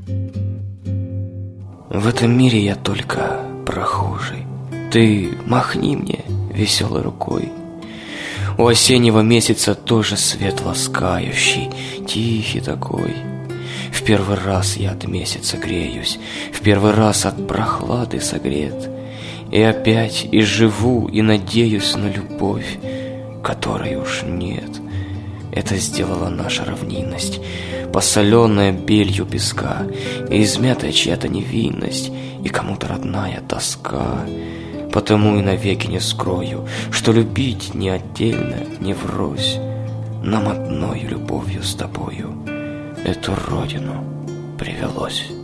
В этом мире я только прохожий. Ты махни мне веселой рукой. У осеннего месяца тоже свет ласкающий, тихий такой. В первый раз я от месяца греюсь, в первый раз от прохлады согрет. И опять и живу, и надеюсь на любовь, которой уж нет. Это сделала наша равнинность, посоленная белью песка, и измятая чья-то невинность, и кому-то родная тоска. Потому и навеки не скрою, что любить не отдельно, не врозь. Нам одною любовью с тобою эту родину привелось.